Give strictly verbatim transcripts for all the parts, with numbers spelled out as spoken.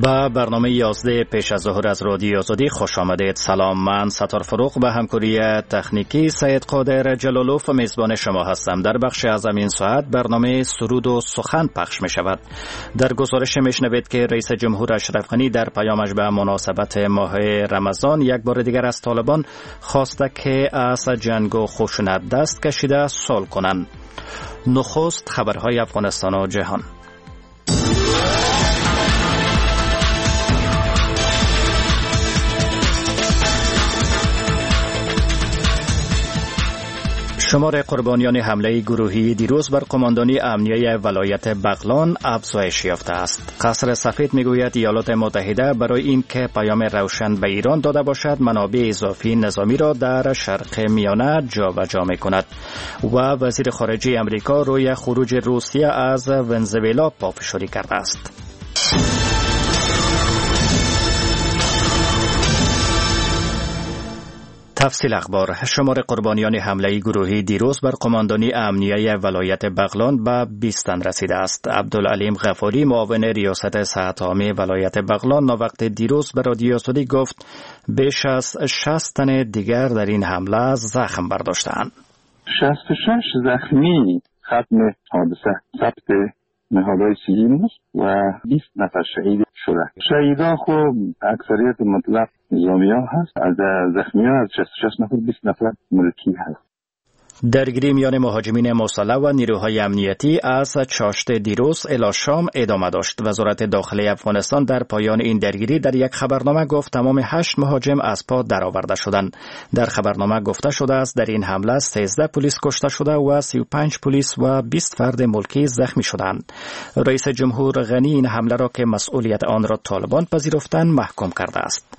با برنامه یازده پیش از ظهر از رادیو آزادی خوش آمدید. سلام، من ستار فروغ به همکاری تکنیکی سید قادر جلالوف میزبان شما هستم. در بخش از این ساعت برنامه سرود و سخن پخش می شود. در گزارش می شنوید که رئیس جمهور اشرف غنی در پیامش به مناسبت ماه رمضان یک بار دیگر از طالبان خواسته که از جنگ و خشونت دست کشیده صلح کنند. نخست خبرهای افغانستان و جهان. شمار قربانیان حمله گروهی دیروز بر قماندانی امنیه ولایت بغلان افزایش یافته است. قصر سفید میگوید ایالات متحده برای اینکه پیام روشن به ایران داده باشد منابع اضافی نظامی را در شرق میانه جابجا میکند و وزیر خارجه امریکا روی خروج روسیه از ونزوئلا پافشاری کرده است. تفصیل اخبار. شمار قربانیان حمله گروهی دیروز بر قماندانی امنیه ولایت بغلان به بیست تن رسیده است. عبدالعلیم غفاری معاون ریاست صحت عامه ولایت بغلان وقت دیروز به رادیو آزادی گفت بیش از شصت تن دیگر در این حمله زخم برداشتند. شصت و شش زخمی ختم حادثه ثبت نهادهای سیویل و بیست نفر شهید شده. شهیدان خب اکثریت مطلق نظامی ها هست. از زخمی ها از شصت و شش نفر بیست نفر ملکی هست. درگیری میان مهاجمین مسلح و نیروهای امنیتی از چاشت دیروز الی شام ادامه داشت. وزارت داخلی افغانستان در پایان این درگیری در یک خبرنامه گفت تمام هشت مهاجم از پا درآورده شدند. در خبرنامه گفته شده است در این حمله سیزده پلیس کشته شده و سی و پنج پلیس و بیست فرد ملکی زخمی شدند. رئیس جمهور غنی این حمله را که مسئولیت آن را طالبان پذیرفتند محکوم کرده است.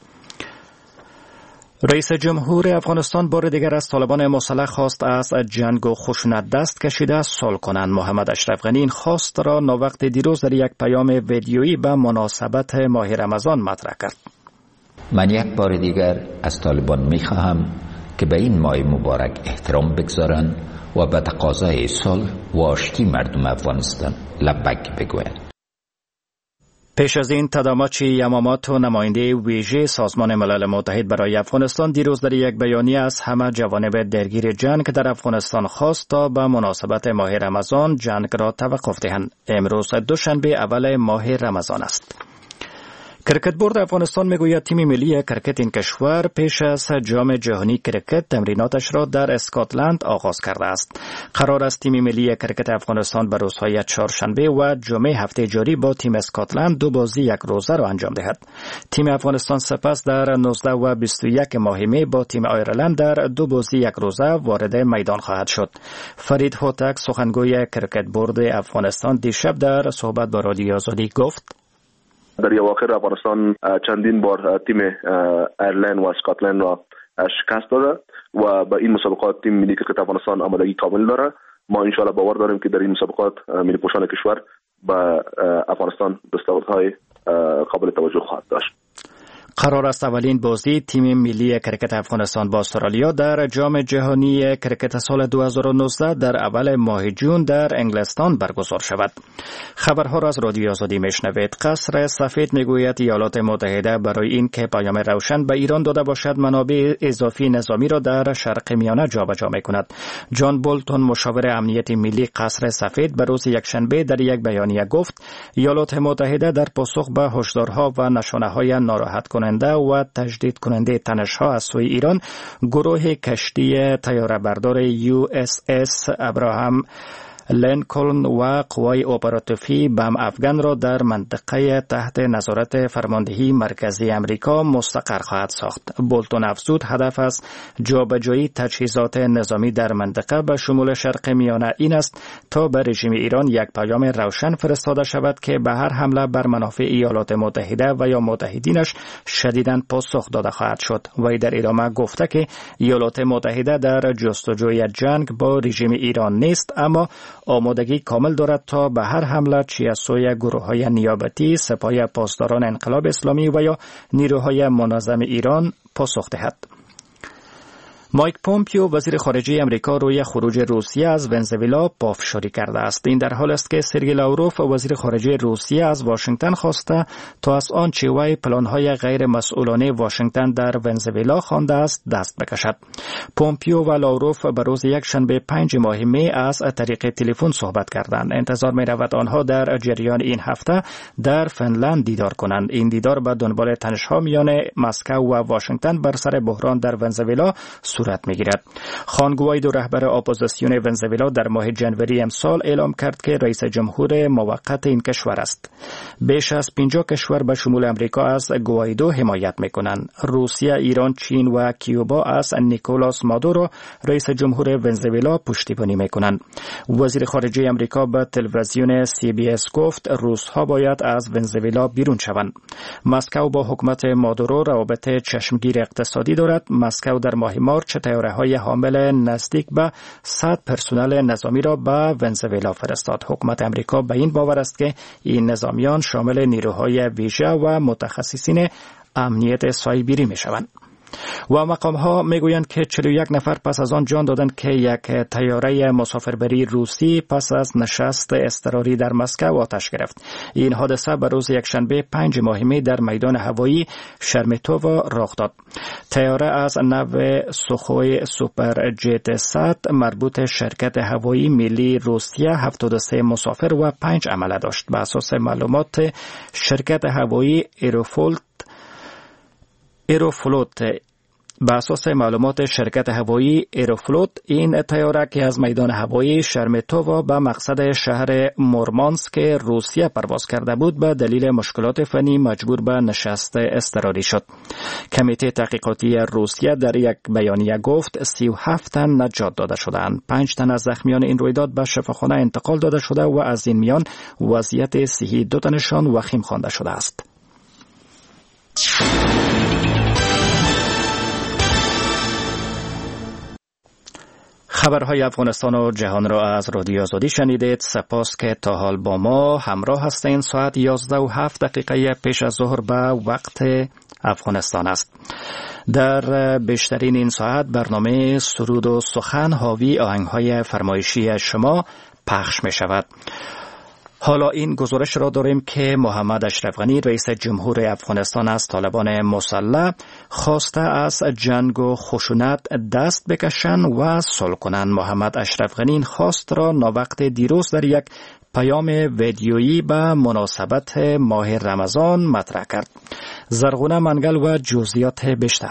رئیس جمهور افغانستان بار دیگر از طالبان مسلح خواست از جنگ و خشونت دست کشیده صلح کنند. محمد اشرف غنی این خواست را ناوقت دیروز در یک پیام ویدیویی به مناسبت ماه رمضان مطرح کرد. من یک بار دیگر از طالبان می‌خواهم که به این ماه مبارک احترام بگذارند و به تقاضای صلح و آشتی مردم افغانستان لبیک بگویند. پیش از این تداماچی یاماماتو نماینده ویژه سازمان ملل متحد برای افغانستان دیروز در یک بیانیه از همه جوانب درگیر جنگ در افغانستان خواست تا به مناسبت ماه رمضان جنگ را توقف دهند. امروز دوشنبه اول ماه رمضان است. کرکت بورد افغانستان میگوید تیم ملی کرکت این کشور پیش از جام جهانی کرکت تمریناتش را در اسکاتلند آغاز کرده است. قرار است تیم ملی کرکت افغانستان به روزهای چهارشنبه و جمعه هفته جاری با تیم اسکاتلند دو بازی یک روزه را انجام دهد. تیم افغانستان سپس در نوزده و بیست و یک ماه می با تیم آیرلند در دو بازی یک روزه وارد میدان خواهد شد. فرید هوتک سخنگوی کرکت بورد افغانستان دیشب در صحبت با رادیو آزادی گفت در اواخر افغانستان چندین بار تیم ایرلند و اسکاتلند را شکست داده و به این مسابقات تیم ملی کرکت افغانستان آمادگی کامل داره. ما انشاءالله باور داریم که در این مسابقات ملی پوشان کشور به افغانستان دستاوردهای قابل توجه خواهد داشت. قرار است اولین بازی تیم ملی کرکت افغانستان با استرالیا در جام جهانی کرکت سال دو هزار و نوزده در اول ماه جون در انگلستان برگزار شود. خبرها را از رادیو آزادی میشنوید. قصر سفید میگوید ایالات متحده برای اینکه پیام روشن به ایران داده باشد منابع اضافی نظامی را در شرق میانه جابجا میکند. جان بولتون مشاور امنیت ملی قصر سفید به روز یکشنبه در یک بیانیه گفت ایالات متحده در پاسخ به هشدارها و نشانه‌های ناراحت کننده و تجدید کننده تنش‌ها از سوی ایران گروه کشتی طیاره بردار یو اس اس ابراهام لینکلن و قوای اپراتیفی بم افغان را در منطقه تحت نظارت فرماندهی مرکزی امریکا مستقر خواهد ساخت. بولتون افزود هدف از جابجایی تجهیزات نظامی در منطقه به شمول شرق میانه این است تا به رژیم ایران یک پیام روشن فرستاده شود که به هر حمله بر منافع ایالات متحده و یا متحدینش شدیداً پاسخ داده خواهد شد. وی در ادامه گفته که ایالات متحده در جستجوی جنگ با رژیم ایران نیست اما آمادگی کامل دارد تا به هر حمله چه از سوی گروه‌های نیابتی، سپاه پاسداران انقلاب اسلامی و یا نیروهای منظم ایران پاسخ دهد. مایک پومپیو وزیر خارجه امریکا روی خروج روسیه از ونزوئلا پافشاری کرده است. این در حال است که سرگئی لاوروف وزیر خارجه روسیه از واشنگتن خواسته تا از آنچه وی پلان‌های غیر مسئولانه واشنگتن در ونزوئلا خوانده است دست بکشد. پومپیو و لاوروف به روز یک شنبه پنج ماه می از طریق تلفن صحبت کردند. انتظار می رود آنها در جریان این هفته در فنلند دیدار کنند. این دیدار به دنبال تنش‌ها میان مسکو و واشنگتن بر سر بحران در ونزوئلا صورت می‌گیرد. خوان گوایدو رهبر اپوزیسیون ونزوئلا در ماه ژانویه امسال اعلام کرد که رئیس جمهور موقت این کشور است. بیش از پنجاه کشور به شمول امریکا از گوایدو حمایت می‌کنند. روسیه، ایران، چین و کیوبا از نیکولاس مادورو رئیس جمهور ونزوئلا پشتیبانی می‌کنند. وزیر خارجه امریکا به تلویزیون سی بی اس گفت روس‌ها باید از ونزوئلا بیرون شوند. مسکو با حکومت مادورو روابط چشمگیر اقتصادی دارد. مسکو در ماه مارچ طیاره‌های حامل نزدیک به صد پرسنل نظامی را به ونزوئلا فرستاد. حکومت امریکا به این باور است که این نظامیان شامل نیروهای ویژه و متخصصین امنیت سایبری می‌شوند. و مقام ها میگویند که چهل و یک نفر پس از آن جان دادند که یک طیاره مسافربری روسی پس از نشست اضطراری در مسکو آتش گرفت. این حادثه به روز یکشنبه پنج ماه می در میدان هوایی شرمیتوو رخ داد. طیاره از نوع سوخوی سوپر جت صد مربوط شرکت هوایی ملی روسیه هفتاد و سه مسافر و پنج عمله داشت. بر اساس معلومات شرکت هوایی ایروفلوت ایروفلوت به اساس معلومات شرکت هوایی ایروفلوت این طیاره که از میدان هوایی شرمیتوو به مقصد شهر مورمانسک روسیه پرواز کرده بود به دلیل مشکلات فنی مجبور به نشست اضطراری شد. کمیته تحقیقاتی روسیه در یک بیانیه گفت سی و هفت تن نجات داده شدند. پنج تن از زخمیان این رویداد به شفاخانه انتقال داده شده و از این میان وضعیت صحی دو تنشان وخیم خوانده شده است. خبرهای افغانستان و جهان را از رادیو آزادی شنیدید. سپاس که تا حال با ما همراه هستین. ساعت یازده و هفت دقیقه پیش از ظهر به وقت افغانستان است. در بیشترین این ساعت برنامه سرود و سخن حاوی آهنگ‌های فرمایشی شما پخش می شود. حالا این گزارش را داریم که محمد اشرف غنی رئیس جمهور افغانستان از طالبان مسلح خواسته از جنگ و خشونت دست بکشند و صلح کنند. محمد اشرف غنی این خواست را ناوقت دیروز در یک پیام ویدیویی به مناسبت ماه رمضان مطرح کرد. زرغونه منگل و جزئیات بیشتر.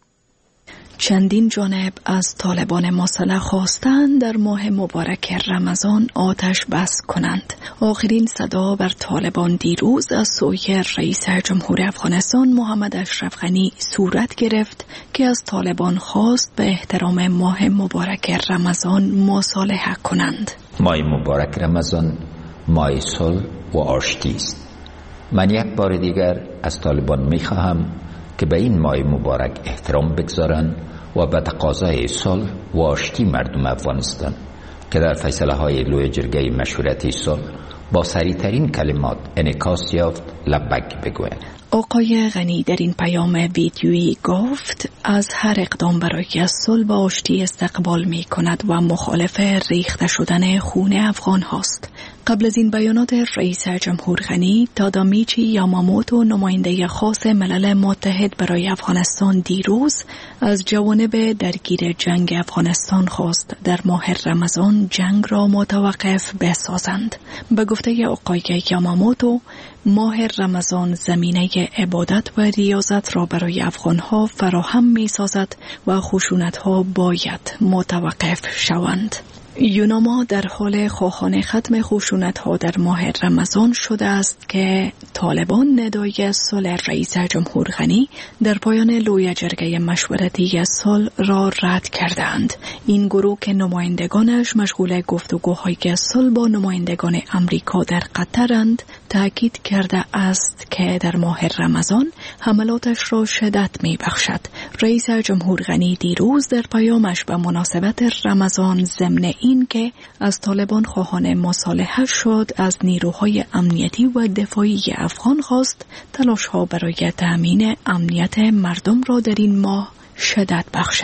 چندین جانب از طالبان مسلح خواستند در ماه مبارک رمضان آتش بس کنند. آخرین صدا بر طالبان دیروز از سوی رئیس جمهور افغانستان محمد اشرف غنی صورت گرفت که از طالبان خواست به احترام ماه مبارک رمضان مصالحه کنند. ماه مبارک رمضان ماه صلح و آشتی است. من یک بار دیگر از طالبان می‌خواهم که به این ماه مبارک احترام بگذارند و به تقاضای صلح و آشتی مردم افغانستان که در فیصله های لوی جرگه مشورتی صلح با سریعترین کلمات انعکاس یافت لبیک بگویند. آقای غنی در این پیام ویدیویی گفت از هر اقدام برای صلح و آشتی استقبال می کند و مخالف ریخته شدن خون افغان هاست. قبل از این بیانات رئیس جمهور غنی، تادامیچی یاماموتو نماینده خاص ملل متحد برای افغانستان دیروز از جوانب درگیر جنگ افغانستان خواست در ماه رمضان جنگ را متوقف بسازند. به گفته آقای یاماموتو، ماه رمضان زمینه عبادت و ریاضت را برای افغانها فراهم می سازد و خشونت‌ها باید متوقف شوند. یوناما در حال خواهان ختم خشونت‌ها در ماه رمضان شده است که طالبان ندای صلح رئیس جمهور غنی در پایان لوی جرگه مشورتی صلح را رد کردند. این گروه که نمایندگانش مشغول گفتگوهای صلح با نمایندگان امریکا در قطرند، تاکید کرده است که در ماه رمضان حملاتش را شدت می بخشد. رئیس جمهور غنی دیروز در پیامش به مناسبت رمضان ضمن این که از طالبان خواهان مصالحه شد، از نیروهای امنیتی و دفاعی افغان خواست تلاش‌ها برای تأمین امنیت مردم را در این ماه شدت بخشند.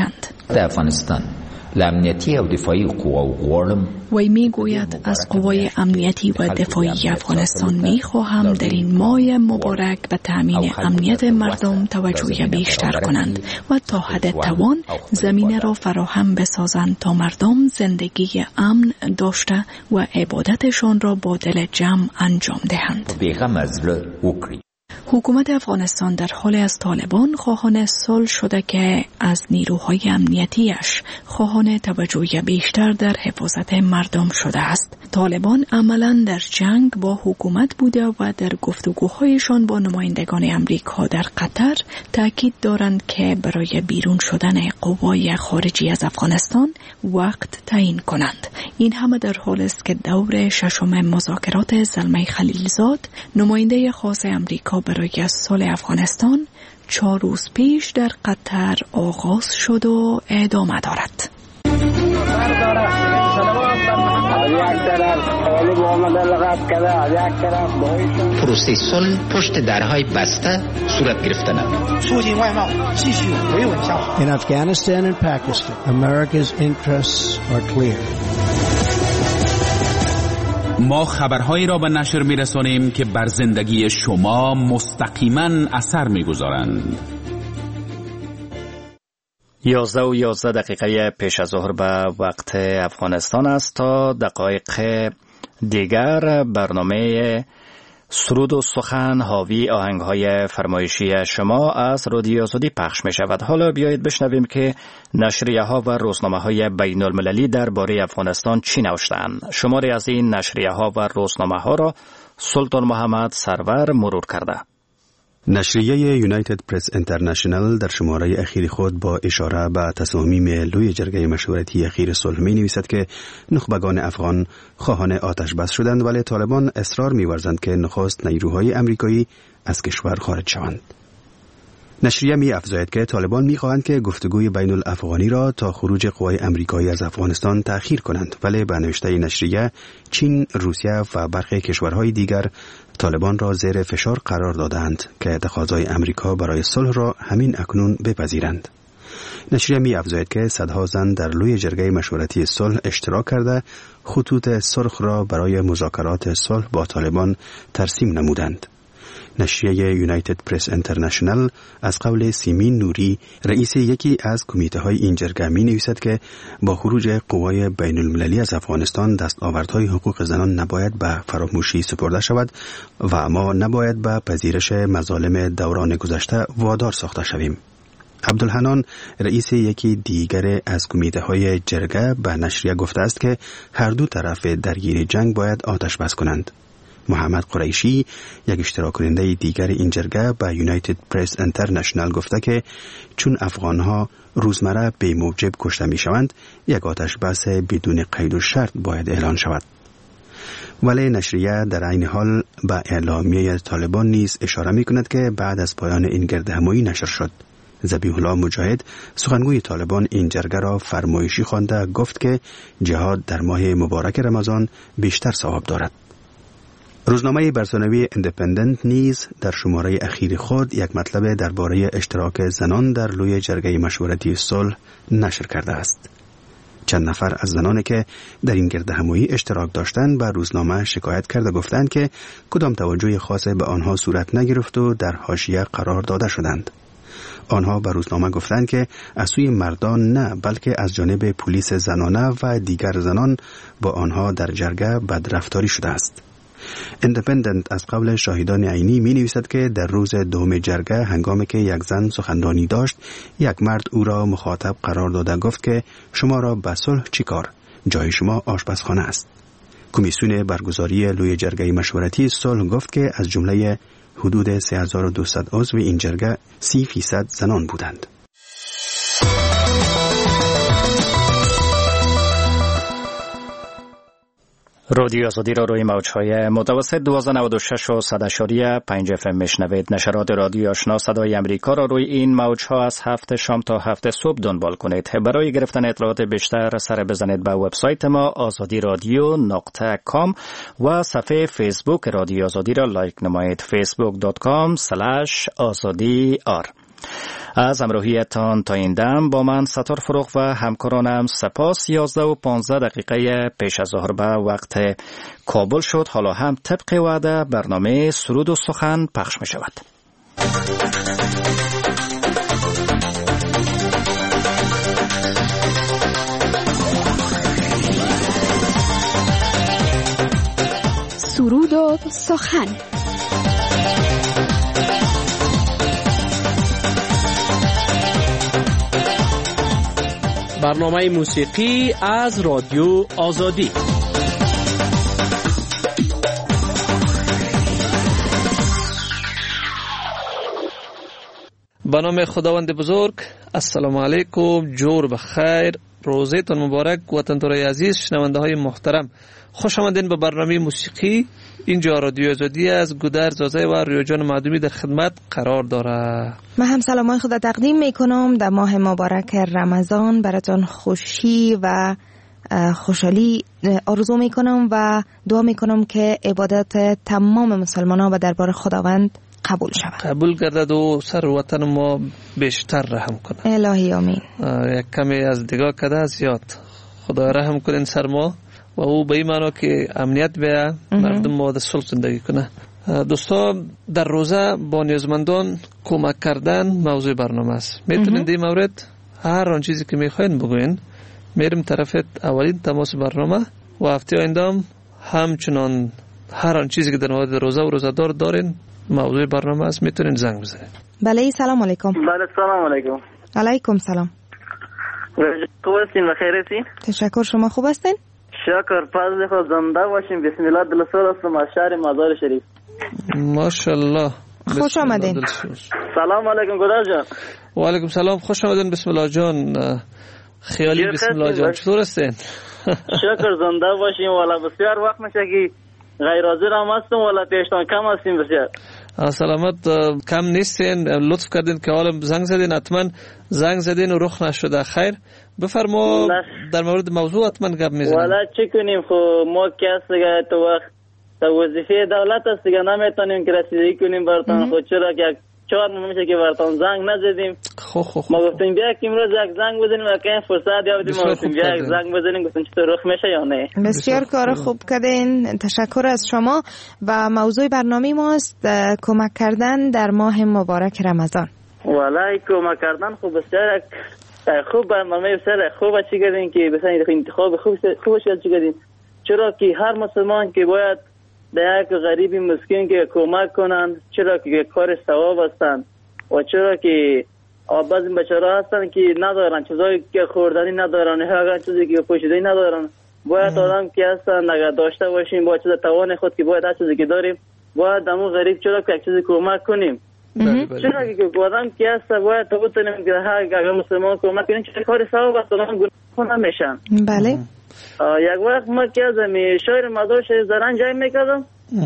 در افغانستان لامنیتی و دفاعی قوا و غوارم وی می گوید از قوای امنیتی و دفاعی افغانستان می خواهم در این ماه مبارک به تامین امنیت مردم توجه بیشتر کنند و تا حد توان زمینه را فراهم بسازند تا مردم زندگی امن داشته و عبادتشان را با دل جمع انجام دهند. بیغم از اوکری حکومت افغانستان در حال از طالبان خواهان صلح شده که از نیروهای امنیتیش خواهان توجه بیشتر در حفاظت مردم شده است. طالبان عملاً در جنگ با حکومت بوده و در گفتگوهایشان با نمایندگان امریکا در قطر تاکید دارند که برای بیرون شدن قوای خارجی از افغانستان وقت تعیین کنند. این همه در حال است که دور ششم مذاکرات زلمه خلیلزاد نماینده خاص امریکا برای صلح افغانستان چهار روز پیش در قطر آغاز شد و ادامه دارد. پروسه صلح پشت درهای بسته صورت گرفتن. In Afghanistan and Pakistan, America's interests are clear. ما خبرهایی را به نشر می‌رسانیم که بر زندگی شما مستقیما اثر می‌گذارند. یازده و یازده دقیقه پیش از ظهر به وقت افغانستان است. تا دقایق دیگر برنامه سرود و سخن حاوی آهنگ‌های فرمایشی شما از رادیو آزادی پخش می شود. حالا بیایید بشنویم که نشریه‌ها و روزنامه‌های بین المللی درباره افغانستان چی نوشته‌اند. شماری از این نشریه‌ها و روزنامه‌ها را سلطان محمد سرور مرور کرده. نشریه یونایتد پرس اینترنشنال در شماره اخیر خود با اشاره به تصامیم لوی جرگه مشورتی اخیر صلح می نویسد که نخبگان افغان خواهان آتش بس شدند، ولی طالبان اصرار می ورزند که نخست نیروهای امریکایی از کشور خارج شوند. نشریه می افزاید که طالبان می خواهند که گفتگوی بین الافغانی را تا خروج قوای امریکایی از افغانستان تأخیر کنند، ولی به نوشته نشریه چین، روسیه و برخی کشورهای دیگر طالبان را زیر فشار قرار دادند که تقاضای امریکا برای صلح را همین اکنون بپذیرند. نشریه می افزاید که صدها زن در لوی جرگه مشورتی صلح اشتراک کرده خطوط سرخ را برای مذاکرات صلح با طالبان ترسیم نمودند. نشریه یونایتد پرس اینترنشنال از قول سیمین نوری، رئیس یکی از کمیته های این جرگه می نویسد که با خروج قوای بین المللی از افغانستان دستاوردهای حقوق زنان نباید به فراموشی سپرده شود و ما نباید به پذیرش مظالم دوران گذشته وادار ساخته شویم. عبدالحنان، رئیس یکی دیگر از کمیته های جرگه، به نشریه گفته است که هر دو طرف درگیر جنگ باید آتش بس کنند. محمد قریشی، یک اشتراک کننده دیگر این جرگه، به یونایتد پرس اینترنشنال گفته که چون افغانها روزمره به موجب کشته می شوند، یک آتش بس بدون قید و شرط باید اعلان شود. ولی نشریه در عین حال به اعلامیه طالبان نیز اشاره می کند که بعد از پایان این گردهمایی نشر شد. ذبیح الله مجاهد، سخنگوی طالبان، این جرگه را فرمایشی خوانده گفت که جهاد در ماه مبارک رمضان بیشتر ثواب دارد. روزنامه برتانوی ایندیپندنت نیز در شماره اخیر خود یک مطلب درباره اشتراک زنان در لوی جرگه مشورتی صلح نشر کرده است. چند نفر از زنانی که در این گردهمایی اشتراک داشتند به روزنامه شکایت کرده گفتند که کدام توجه خاص به آنها صورت نگرفت و در حاشیه قرار داده شدند. آنها به روزنامه گفتند که از سوی مردان نه، بلکه از جانب پلیس زنانه و دیگر زنان با آنها در جرگه بدرفتاری شده است. ایندیپندنت از قول شاهدان عینی می نویسد که در روز دوم جرگه هنگامی که یک زن سخنرانی داشت، یک مرد او را مخاطب قرار داده گفت که شما را به صلح چی کار؟ جای شما آشپزخانه است. کمیسیون برگزاری لوی جرگه مشورتی صلح گفت که از جمله حدود سه هزار و دویست عضو این جرگه سی فیصد زنان بودند. رادیو آزادی را روی موج‌های متوسط دویست و نود و شش و صد اشاری پنج اف ام میشنوید. نشرات رادیو آشنا صدای امریکا را روی این موج‌ها از هفت شام تا هفت صبح دنبال کنید. برای گرفتن اطلاعات بیشتر سر بزنید به وبسایت ما آزادی رادیو نقطه کام و صفحه فیسبوک رادیو آزادی را لایک نمایید. فیسبوک دات کام اسلش آزادی آر. از همراهیتان تا این دم با من ستار فروغ و همکارانم سپاس. یازده و پانزده دقیقه پیش از ظهر به وقت کابل شد. حالا هم طبق وعده برنامه سرود و سخن پخش می شود. سرود و سخن. برنامه موسیقی از رادیو آزادی. به نام خداوند بزرگ. السلام علیکم، جور بخیر، روزتون مبارک. وطن‌دارای عزیز، شنونده های محترم، خوش آمدین به برنامه موسیقی. اینجا رادیو آزادی از گودر زازه و ریاجان معدومی در خدمت قرار داره. من هم سلامای خدا تقدیم میکنم. در ماه مبارک رمضان براتون خوشی و خوشحالی آرزو میکنم و دعا میکنم که عبادت تمام مسلمانان و دربار خداوند قبول شود، قبول گردد و سر وطن ما بیشتر رحم کنه. الهی آمین. یک کمی از دیگاه کده زیاد خدا رحم کنین سر ما و او به این معنا که امنیت بیه، مردم ما در صلح زندگی کنه. دوستا، در روزه با نیازمندان کمک کردن موضوع برنامه است. میتونین در این مورد هر آن چیزی که میخواین بگوین. میریم طرفت اولین تماس برنامه و هفته آینده همچنان هر آن چیزی که در مورد روزه و روزه‌دار دارین موضوع برنامه است، میتونین زنگ بزنین. بله، سلام علیکم. بله، سلام علیکم. علیکم سلام. خوب هستین و خیر هستین؟ تشکر، شما خوب هستین؟ شکر، فضل خود زنده باشیم. بسم الله. دلسوز هستم از شهر مزار شریف. ماشاءالله، خوش آمدین. سلام علیکم گودر جان. و علیکم سلام، خوش آمدین. بسم الله جان. خیالی بسم الله جان، چطور هستین؟ شکر، زنده باشیم. والا بسیار وقت میشه که غیر حاضر هم هستم، والا پیشتان کم هستیم بسیار. سلامت، کم نیستین. لطف کردین که حالا زنگ زدین. حتما زنگ زدین و رخ نشده. خیر، بفرما در مورد موضوع حتما گپ میزنیم. والا چی کنیم، خو ما که است دیگه تو وقت تا وظیفه دولت است دیگه، نمیتونیم که رسیدگی کنیم براتون. خود چرا که چهار ماه میشه که براتون زنگ نزدیم. خو خو خو ما گفتیم بیا که امروز یک زنگ بزنیم و که فرصت یابیم. ما گفتیم بیا یک زنگ بزنیم، گفتیم چطور رخ میشه یا نه. بسیار کار خوب کردین، تشکر از شما. و موضوع برنامه ماست کمک کردن در ماه مبارک رمضان. والله کمک کردن خوب بسیار خوب برنامه بسیار خوبه. چی کردین که مثلا انتخاب خوب خوبش چی کردین، چرا که هر مسلمان که باید به یک غریب مسکین که کمک کنن، چرا که کار ثواب هستن و چرا که بعضی بچه‌ها هستن که ندارن چیزایی که خوردنی ندارن، هر چیزی که پوشیدنی ندارن. باید آدم که هستن اگر داشته باشیم با چیز توان خود که باید هر چیزی که داریم باید همون غریب چرا که یک چیزی کمک کنیم. چرا که آدم که هست باید تو بتونیم که هر اگر مسلمان کمک کنیم چه کار ثواب است، اونها گناه نمیشن. بله. یک وقت ما که از می شهر مزار شریف زرنج جای میکردم.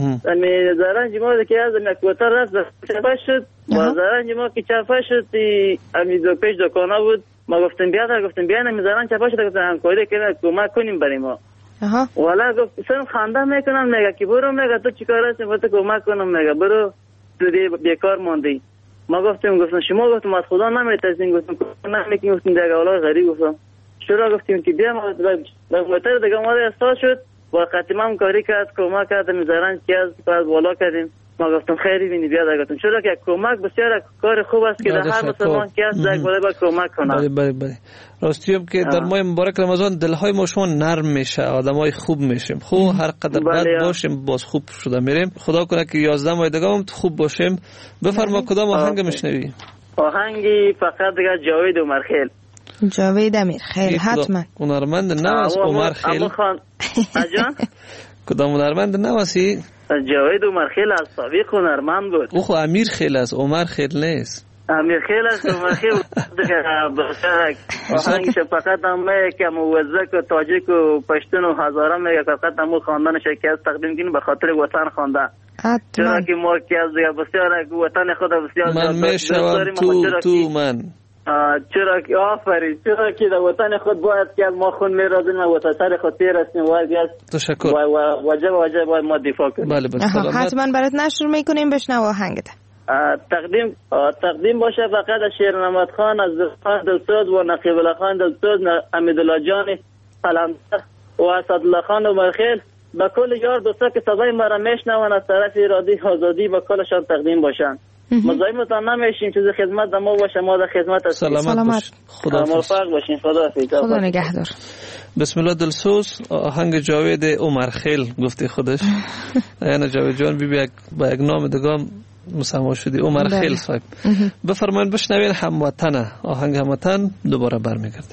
می زرنج ما که از یک کوتاه رفت چپه شد و زرنج ما که چپه شد امی دو پیش دکانه بود. ما گفتیم بیا در گفتیم بیا نمی زرنج چپه شد گفتم همکاری کنیم کمک کنیم برای ما. والا گفت سن خنده میکنم، میگه که برو، میگه تو چیکار هستی تو کمک کنم، میگه برو تو دی بیکار موندی. ما گفتیم گفتم شما گفتم از خدا نمیترسین، گفتم نمیکنیم، گفتیم دیگه اولا غریب گفتم چرا گفتیم که بیا. ما موتر دیگه ما استاد شد و قطعا کاری کرد، کمک کرد. میذارن که از بعد بالا کردیم. ما گفتم خیلی بینی بیا در گفتم چرا که کمک بسیار کار خوب است که در هر مسلمان که است در بالا با کمک کنه. بله بله بله، راستیم که در ماه مبارک رمضان دلهای ما شما نرم میشه، آدمای خوب میشیم. خو هر قدر بد باشیم باز خوب شده میریم. خدا کنه که یازده ماه دیگه هم خوب باشیم. بفرما کدام آهنگ میشنوی؟ آهنگی فقط دیگه جاوید عمرخیل. جاوید امیرخیل حتما. هنرمند نواز عمرخیل. اجان کدام هنرمند نواسی؟ جاوید عمرخیل از سابق هنرمند بود. او خو امیرخیل است، عمرخیل نیست. امیرخیل است، عمرخیل بسیار آهنگش فقط هم که موزک و تاجیک و پشتون و هزاره میگه فقط هم خواندنش که از تقدیم کنیم به خاطر وطن خوانده. چرا که ما که از بسیار وطن خود بسیار من میشوم تو تو من چرا که آفرین، چرا که در وطن خود باید که ما خون میرازیم و وطن سر خود پیرستیم و تشکر و واجب واجب باید ما دفاع کنیم. بله بله، حتما برات نشر میکنیم، بشنو آهنگت. تقدیم تقدیم باشه فقط از شیرنماد خان، از خان دلسوز و نقیب الله خان دلسوز، امیدالله جان قلمدر و اسدالله خان و مرخیل، به کل یار دوستا که صدای ما را میشنون از طرف رادیو آزادی به کلشان تقدیم باشن. مزاحمتان نمیشیم، چیز خدمت ما باشه، ما در خدمت هستیم. سلامت خدا موفق باشین. خدا خدا نگهدار. بسم الله دلسوز. آهنگ جاوید عمر خیل گفتی خودش. یعنی جاوید جان بی بی با یک نام دیگه مسما شدی عمر خیل صاحب. بفرمایید بشنوین هموطن. آهنگ هموطن دوباره برمیگردیم.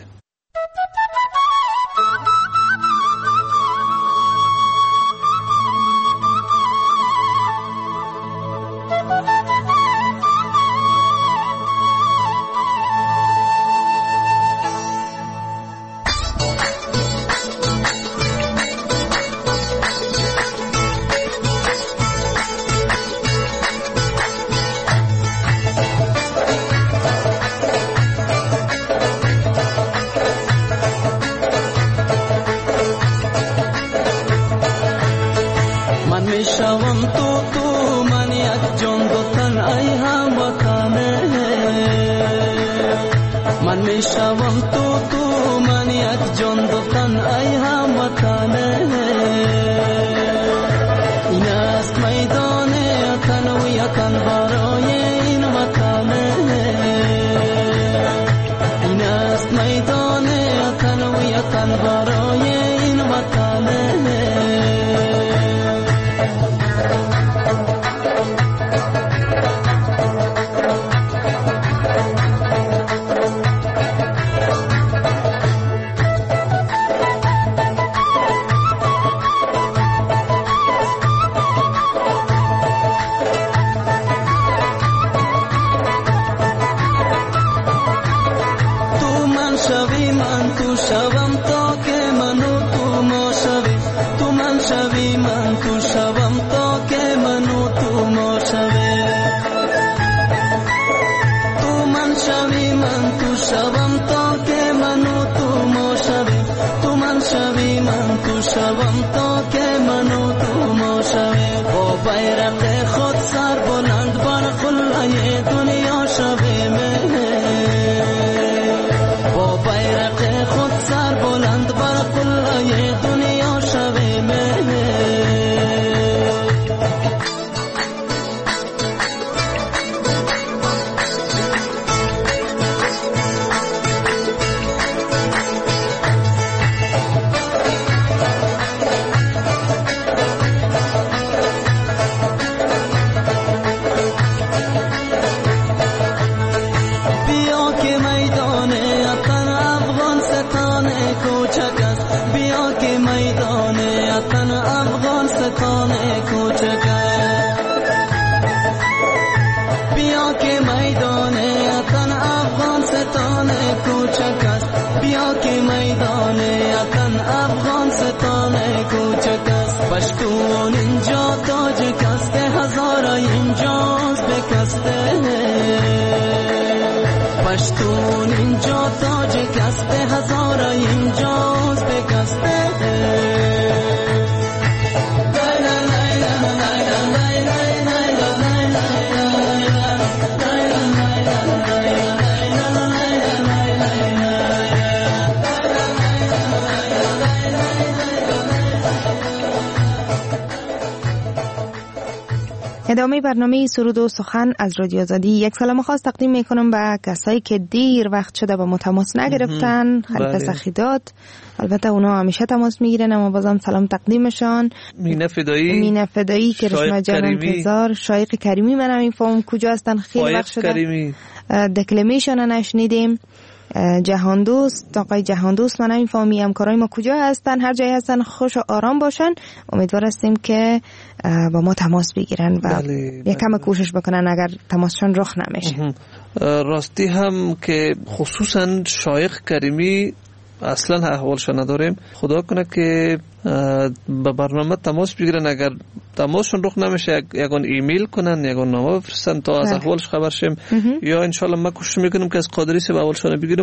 ادامه برنامه سرود و سخن از رادیو آزادی. یک سلام خاص تقدیم میکنم به کسایی که دیر وقت شده با ما تماس نگرفتن. خلیفه سخیداد، البته اونا همیشه تماس میگیرن اما بازم سلام تقدیمشان. مینه فدایی، مینه فدایی، کرشما جان انتظار، شایق کریمی، من هم این فهم کجا هستن خیلی وقت شده دکلمیشون نشنیدیم. جهان دوست، آقای جهان دوست، من این فامی همکارای ما کجا هستن؟ هر جایی هستن خوش و آرام باشن. امیدوار هستیم که با ما تماس بگیرن و بله، یک کم کوشش بکنن اگر تماسشون رخ نمیشه. راستی هم که خصوصا شایق کریمی اصلا احوالش نداریم. خدا کنه که به برنامه تماس بگیرن، اگر تماسشون رخ نمیشه یگان ایمیل کنن، یگان نامه بفرستن تا از احوالش خبر شیم، یا انشالله ما کوشش میکنیم که از قادری سه به احوالشون بگیریم.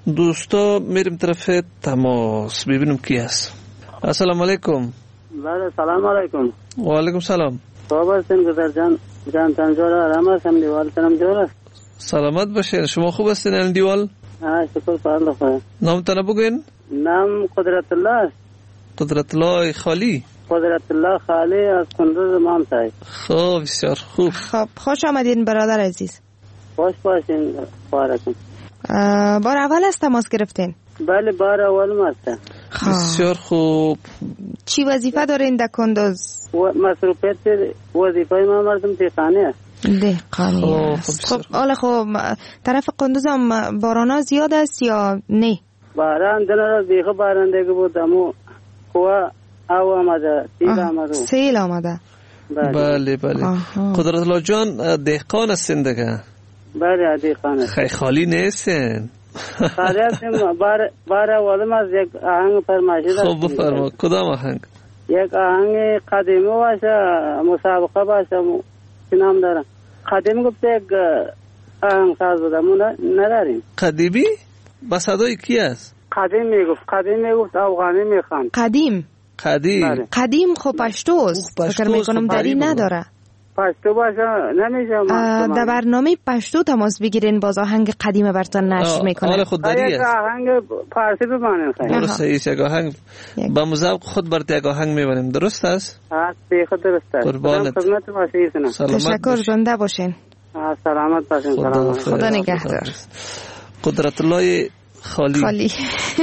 دوستا میریم طرف تماس ببینیم کی هست. السلام علیکم. بله سلام علیکم. و علیکم سلام. صحبت هستین گذر جان. جان تنجور آرام هستم، دیوال تنم جور است. سلامت باشین. شما خوب هستین این دیوال؟ ها شکر پرده خواهد. نام تنه بگوین؟ نام قدرت الله است. قدرت الله خالی؟ قدرت الله خالی از کندوز امام صاحب. خب بسیار خوب. خب خوش آمدین برادر عزیز. خوش باشین بارکم. بار اول است تماس گرفتین؟ بله بار اول ماسته. بسیار خوب. چی وظیفه دارین در کندوز؟ مصروفیت وظیفه ما مردم دهقانی است. دهقانی است. خب حالا خب طرف کندوز هم بارانا زیاد است یا نه؟ باران دن را دیگه باران دیگه بود امو کوه او آمده سیل آمده. سیل آمده. بله بله. قدرت الله جان دهقان هستین دیگه؟ بله دهقان است. خیلی خالی نیستین. خالی هستیم. بار بار اولم از یک آهنگ فرمایشی داشتیم. خب بفرما کدام آهنگ؟ یک آهنگ قدیمی باشه، مسابقه باشه، چی نام داره؟ قدیمی گفت یک آهنگ ساز بوده، ما نداریم. قدیمی؟ با صدای کی است؟ قدیم میگفت، قدیم میگفت افغانی میخوان. قدیم؟ قدیم. قدیم خب پشتوست. فکر میکنم دری نداره. پشتو باشه نمیشه. در برنامه پشتو تماس بگیرین، باز آهنگ قدیم براتون نشر میکنه. حال خود دری است. آهنگ فارسی بمانه خیلی. درست است. یک آهنگ با مذوق خود برات یک آهنگ میبریم. درست است؟ ها خود درست است. قربانت. خدمت باشید. تشکر، زنده باشین. سلامت باشین. سلامت. خدا نگهدار. قدرت الله خالی خالی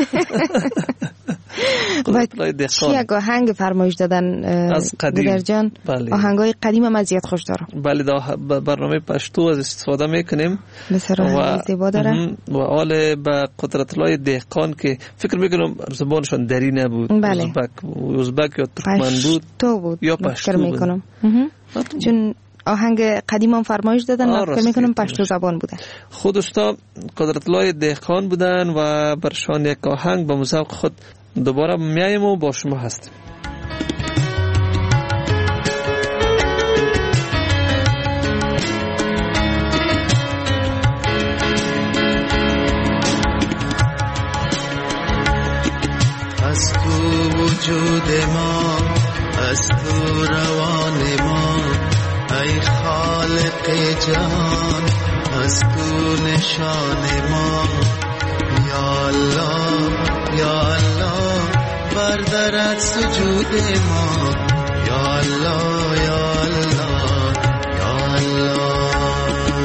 چی یک آهنگ فرمایش دادن از قدیم جان؟ بله. آهنگای قدیم هم از زیاد خوش دارم. بله دا برنامه پشتو از استفاده میکنیم و زیبا داره و آل به قدرت الله دهقان که فکر میکنم زبانشان دری نبود. بله. ازبک ازبک یا ترکمن بود پشتو بود یا پشتو میکنم چون آهنگ قدیم هم فرمایش دادن و فکر میکنم پشتو زبان بوده. خود استا قدرت الله دهقان بودن و برشان یک آهنگ با مذوق خود دوباره میایم و با شما هستیم. از تو وجود ما، از تو روان ما، ای خالق جهان، از تو نشان ما. یا الله یا الله بردارد سجود ما. یا الله یا الله یا الله.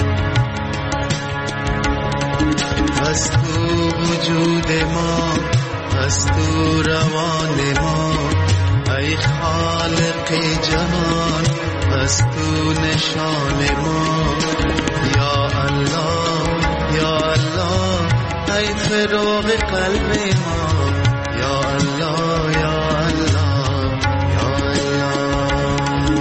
از تو وجود ما، از تو روان ما، ای خالق جهان، از تو نشان ما. یا الله یا الله ای فراغ قلب ما. یا الله یا الله یا الله.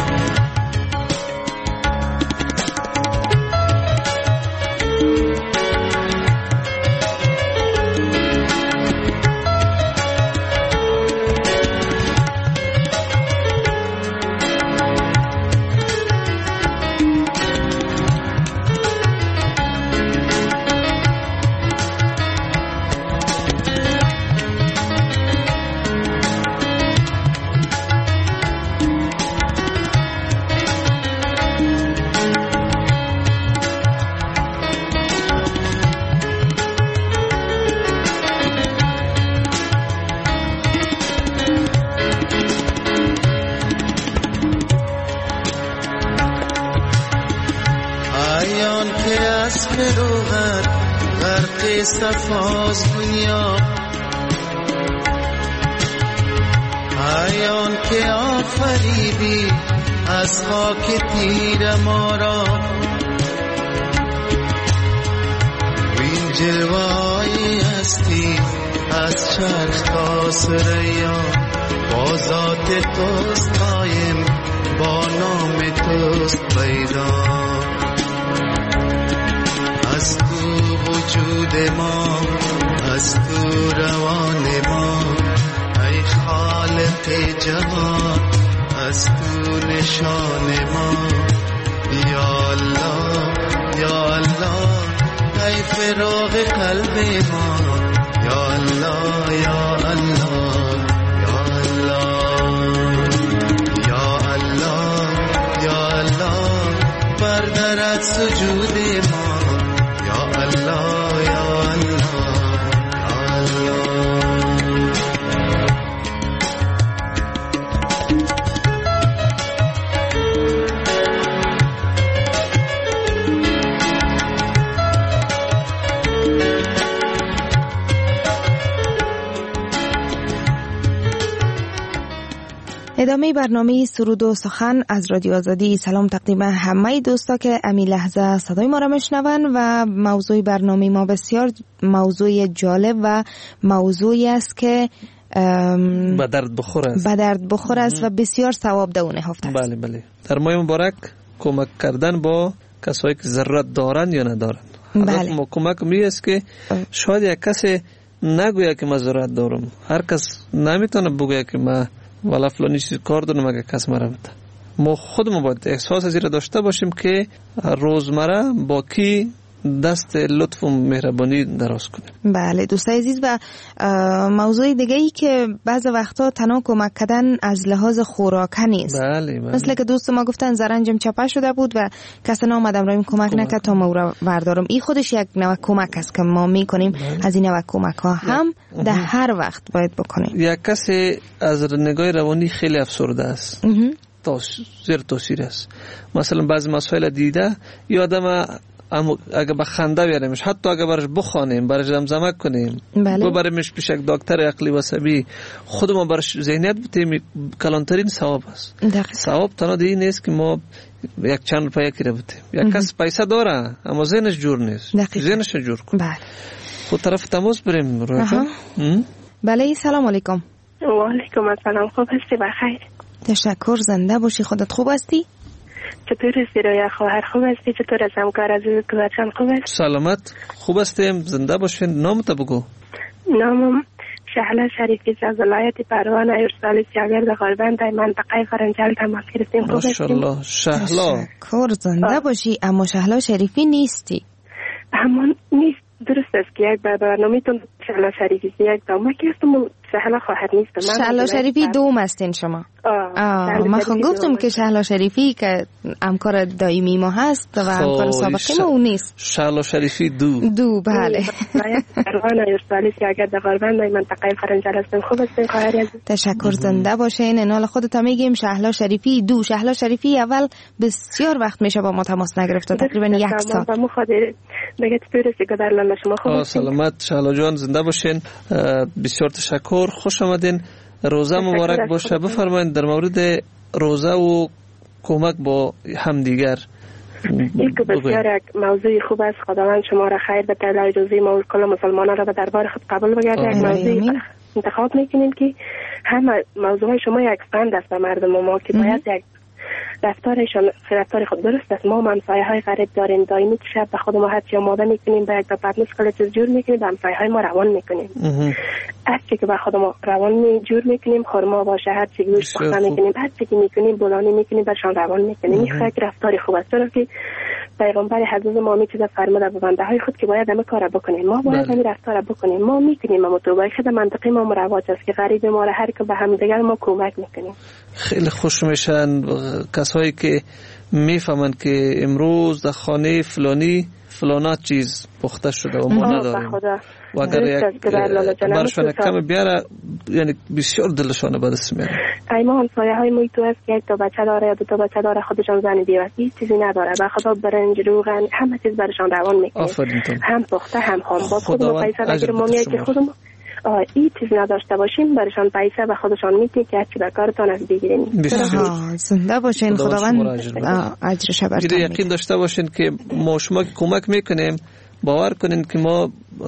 صفاز دنیا، ایان که آفریدی از خاک تیر ما را. وین جلوه‌ای هستی از چرخ تا ثریا، با ذات توست قایم، با نام توست پیدا. از تو وجود ما، از تو روان ما، ای خالق جهان، از تو نشان ما. یا الله یا الله ای فراغ قلب ما. یا الله یا الله یا الله یا الله یا الله سجود ما یا الله یا الله یا الله. ادامه برنامه سرود و سخن از رادیو آزادی. سلام تقدیم همه دوستا که امی لحظه صدای ما را میشنون و موضوع برنامه ما بسیار موضوع جالب و موضوعی است که به درد بخور است به درد بخور است و بسیار ثواب دونه هفته است. بله بله. در ماه مبارک کمک کردن با کسایی که ضرورت دارند یا ندارند. بله. ما کمک می است که شاید یک کسی نگوید که من ضرورت دارم. هر کس نمیتونه بگه که من والا فلانی چیز کار دارم اگه کس مرا بده. ما خودمون باید احساس از این داشته باشیم که روزمره با کی دست لطف و مهربانی دراز کنیم. بله دوستای عزیز، و موضوع دیگه ای که بعض وقتا تنها کمک کردن از لحاظ خوراکه نیست. بله بله. مثل که دوست ما گفتن زرنجم چپه شده بود و کسی نامدم را این کمک, کمک نکرد تا ما را بردارم. این خودش یک نوع کمک است که ما میکنیم. بله. از این نوع کمک ها هم در هر وقت باید بکنیم. یک کسی از نگاه روانی خیلی افسرده است، زیر تاثیر است. مثلا بعضی مسائل دیده یا آدم اما اگه به خنده بیاریمش، حتی اگه برش بخوانیم، برش زمزمه کنیم، بله. ببریمش پیش یک دکتر عقلی و عصبی، خودمون برش ذهنیت بتیم، کلانترین ثواب است. ثواب تنها دی نیست که ما یک چند روپیه کی رو بتیم. یک کس پیسه داره اما ذهنش جور نیست. ذهنش جور کن. بله. خود طرف تماس بریم روی جان. بله سلام علیکم. و علیکم السلام. خوب هستی؟ بخیر. تشکر. زنده باشی. خودت خوب هستی؟ چطور هستی رویا خواهر؟ خوب هستی؟ چطور از همکار عزیز کلاشان خوب هست؟ سلامت. خوب هستیم. زنده باشین. نام تا بگو. نامم شهلا شریفی از ولایت پروان ایرسالی شاگرد غربند در منطقه فرنجال تماس گرفتیم. خوب هستیم؟ ماشاءالله. شهلا. تشکر. زنده باشی. اما شهلا شریفی نیستی. همون نیست. درست است که یک برنامه‌تون شهلا شریفی یک دامه که هستم، شهلا خواهر نیستم. شهلا شریفی دوم هستین شما. آه من خود گفتم که شهلا شریفی که همکار دائمی ما هست و همکار سابقی ما اون نیست. شهلا شریفی دو دو بله. پروان ایرسالی شاگرد غربند در منطقه فرنجال هستم. خوب هستین خواهر عزیز؟ تشکر. زنده باشین. انال خودت میگیم شهلا شریفی دو. شهلا شریفی اول بسیار وقت میشه با ما تماس نگرفته، تقریبا یک ساعت. با مخاطر بگید پرسی که در لاله شما خوب هستین؟ سلامت شهلا جان. زنده باشین. بسیار تشکر. خوش آمدین. روزه مبارک باشه. بفرمایید در مورد روزه و کمک با همدیگر. این که بسیار یک موضوع خوب است. خداوند شما را خیر بده. لای روزی ما و کل مسلمانان را به دربار خود قبول بگرده. یک موضوع انتخاب میکنیم که همه موضوع شما یک پند است به مردم ما که باید یک رفتارشان رفتار خود درست است. ما همسایه های غریب داریم، دائمی که شب به خود ما هرچی آماده میکنیم، به یک دو پتنوس کل چیز جور میکنیم، به همسایه های ما روان میکنیم. هرچی که به خود ما روان می جور میکنیم، خورما باشه، هرچی گوش پخته میکنیم، هرچی که میکنیم بولانی میکنیم، برشان روان میکنیم. این خیلی رفتاری خوب است. چرا که پیغمبر حضرت ما می چیزا فرموده به بنده های خود که باید همه کار بکنیم. ما باید همین رفتار بکنیم. ما میکنیم، اما تو باید منطقی ما مروج است که غریب ما را هر که به همدیگر ما کمک میکنیم. خیلی خوش میشن کسایی که میفهمن که امروز در خانه فلانی فلانا چیز پخته شده و ما نداریم و اگر یک برشان کم بیاره یعنی بسیار دلشانه به دست میاره. ای ما همسایه های موی تو است که یک تا بچه داره یا دو تا بچه داره، خودشان زن بیوه هیچ چیزی نداره، به خدا برنج روغن همه چیز برشان روان میکنه، هم پخته هم خام. با خودمون پیسه بگیریم ما میگه که خودمون این چیز نداشته باشیم برشان پیسه به خودشان میده که هرچی به کارتان از بگیرین. زنده باشین. خداوند اجرش برتون میده. یقین داشته باشین که ما شما کمک میکنیم، باور کنین که ما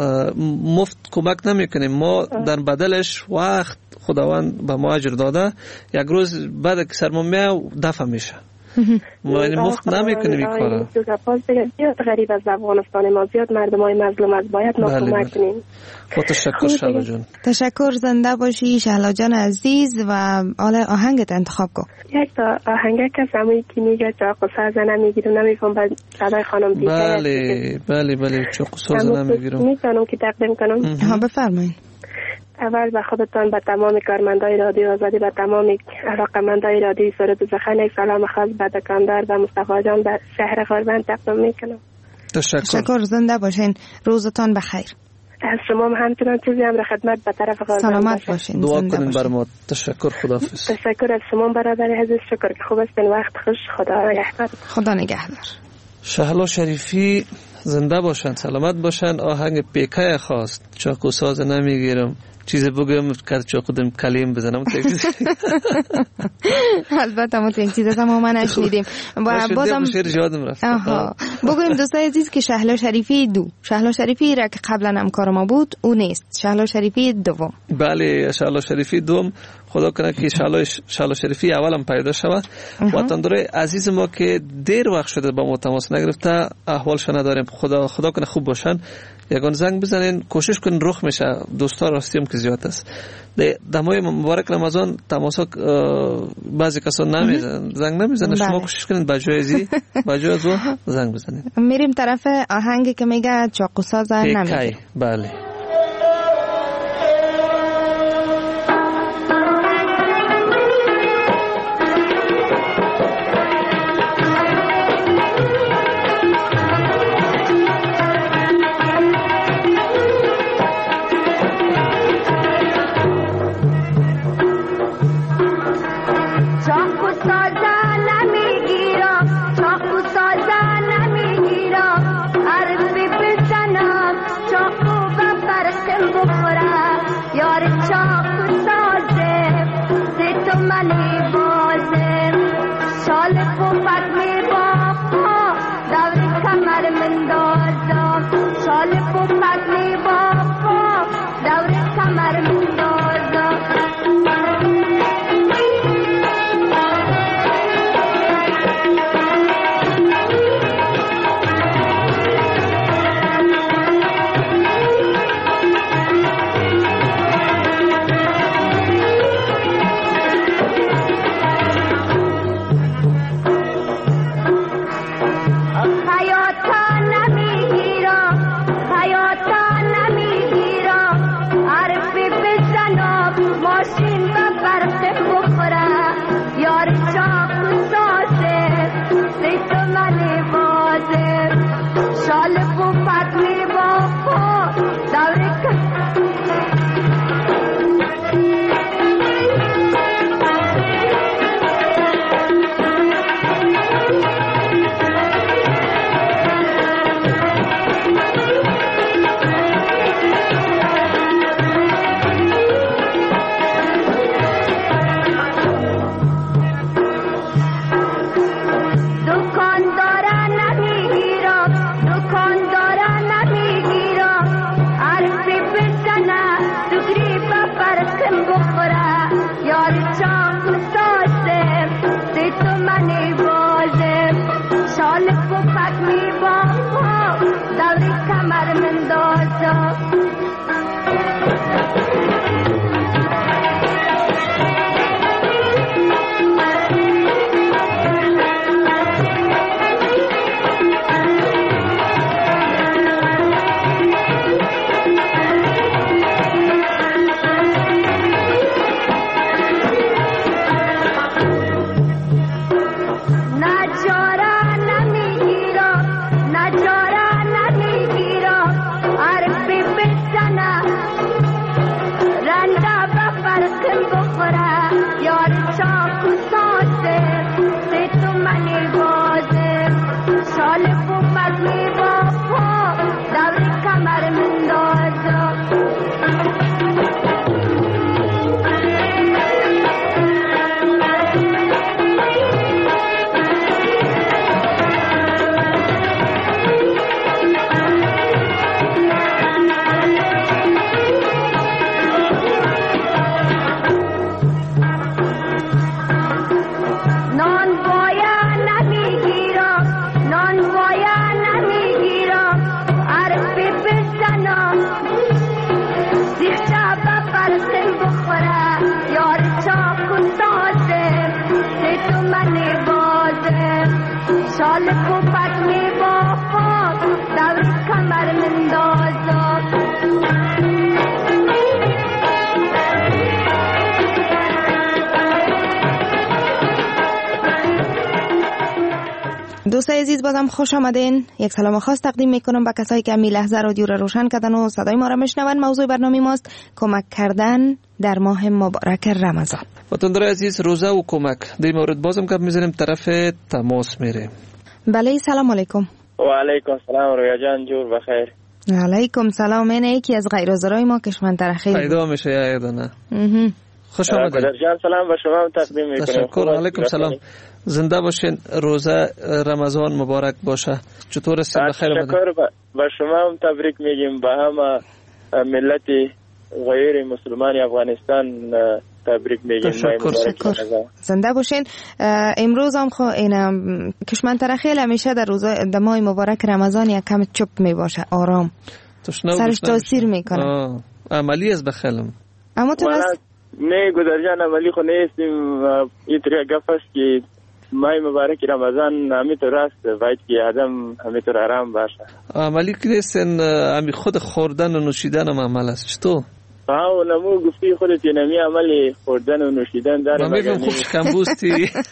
مفت کمک نمیکنیم، ما در بدلش وقت خداوند به ما اجر داده. یک روز بعد که سرما میاد دفع میشه. ما این مفت نمیکنیم این کارا. زیاد غریب از افغانستان ما، زیاد مردمای مظلوم از باید ما کمک کنیم. خود تشکر شهلا جان. تشکر. زنده باشی شهلا جان عزیز. و حالا آهنگت انتخاب کن. یک تا آهنگ که سمایی که میگه چاق و ساز نمیگیرم نمیفهم بعد صدای خانم دیگه. بله بله بله چاق و ساز نمیگیرم. میتونم که تقدیم کنم. ها بفرمایید. اول به خودتان، به تمام کارمندای رادیو آزادی، به تمام علاقمندای رادیو سرود زخن یک سلام خاص به دکاندار و مصطفی جان در شهر غربند تقدیم میکنم. تشکر. تشکر، زنده باشین، روزتان بخیر. از شما هم همچنان چیزی هم را خدمت به طرف غربند سلامت باشین. دعا کنین بر ما. تشکر، خداحافظ. تشکر از شما برادر عزیز، شکر که خوب هستین، وقت خوش، خدا نگهدار. خدا نگهدار. شهلا شریفی زنده باشن، سلامت باشن. آهنگ پیکای خواست، چاکو ساز نمیگیرم، چیز بگم کرد چاکو دم کلیم بزنم. البته ما این چیزا تماما نشنیدیم. و بازم شعر یادم رفت. آها، بگویم دوستای عزیز که شهلا شریفی دو، شهلا شریفی را که قبلا هم کار ما بود او نیست، شهلا شریفی دوم. بله، شهلا شریفی دوم. خدا کنه که شهلا شهلا شریفی اولم پیدا شود. وطندار عزیز ما که دیر وقت شده با ما تماس نگرفته، احوالش نداریم. خدا خدا کنه خوب باشن. یگان زنگ بزنین، کوشش کنین، رخ میشه. دوستا راستیم که زیاد است. در ماه مبارک رمضان تماسا بعضی کسا نمیزنن، زنگ نمیزنن. شما کوشش کنین بجایزی بجایزو زنگ بزنین. میریم طرف آهنگی که میگه چاقو ساز نمیگیرم. بله. دوستای عزیز بازم خوش آمدین. یک سلام خاص تقدیم میکنم به کسایی که می لحظه رادیو را روشن کردن و صدای ما را میشنون. موضوع برنامه ماست کمک کردن در ماه مبارک رمضان. وطندار عزیز، روزه و کمک در مورد بازم گپ میزنیم، طرف تماس میره. بله سلام علیکم. و علیکم سلام رویا جان، جور بخیر. علیکم سلام. این یکی از غیرحاضرای ما کشمنتر خیلی پیدا میشه یا نه. خوش آمدید. قدر جان سلام به شما تقدیم میکنم. تشکر. علیکم سلام. زنده باشین. روزه رمضان مبارک باشه. چطور هستید؟ بخیر آمدید. تشکر به شما هم تبریک میگیم، به همه ملت غیر مسلمان افغانستان تبریک میگیم. تشکر. زنده باشین. امروز هم خو اینا کشمنتر خیلی همیشه در روزه در ماه مبارک رمضان یک کم چپ میباشه، آرام. سرش تاثیر میکنه. عملی از بخیلم. اما تو راست نه گذرجان عملی خو نیستیم. این طریقه گفت است که ماه مبارک رمضان همیتون راست باید که آدم همیتون آرام باشه. عملی که نیستن، همی خود خوردن و نوشیدن هم عمل است. چطور؟ ها و نمو گفتی خودت نمی عملی خوردن و نوشیدن داره. من میگم خوب شکمبوستی.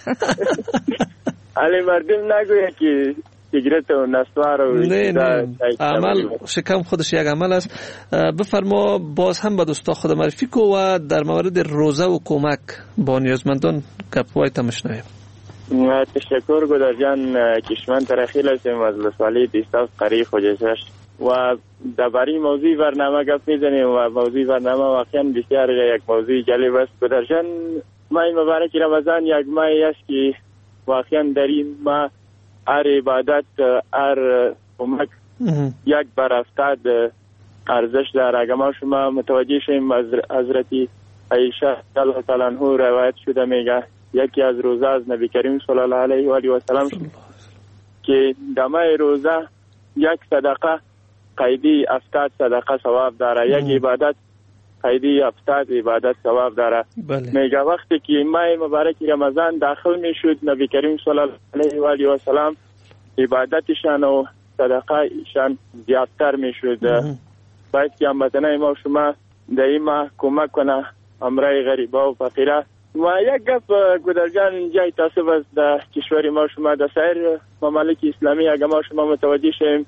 علی مردم نگویه که سیگرت و نسوار و نه نه عمل شکم خودش یک عمل است. بفرما باز هم به دوستا خود معرفی کو و در مورد روزه و کمک با نیازمندان گپ‌های تمشنویم. تشکر گدار جان. کشمن ترخیل هستیم از لسوالی دیستاز قریب خوجشش و درباره موضوع برنامه گپ میزنیم و موضوع برنامه واقعا بسیار یک موضوع جالب است. گدار جان ماه مبارک رمضان یک ماهی است که واقعا در این ماه هر عبادت هر کمک یک بر افتاد ارزش داره. اگر ما شما متوجه شیم از حضرت عایشه رضی الله تعالی عنها روایت شده میگه یکی از روزه از نبی کریم صلی الله علیه و آله و سلم که دمای روزه یک صدقه قیدی افتاد صدقه ثواب داره، یک عبادت قیدی افتاد عبادت ثواب داره. میگه وقتی که ماه مبارک رمضان داخل میشد نبی کریم صلی الله علیه و آله و سلم عبادتشان و صدقه ایشان زیادتر میشد. باید که هموطنان ما شما در این ماه کمک کنه امرای غریبه و فقیره. و یک گپ گدر جان جای تاسف است در کشور ما شما در سایر ممالک اسلامی اگر ما شما متوجه شیم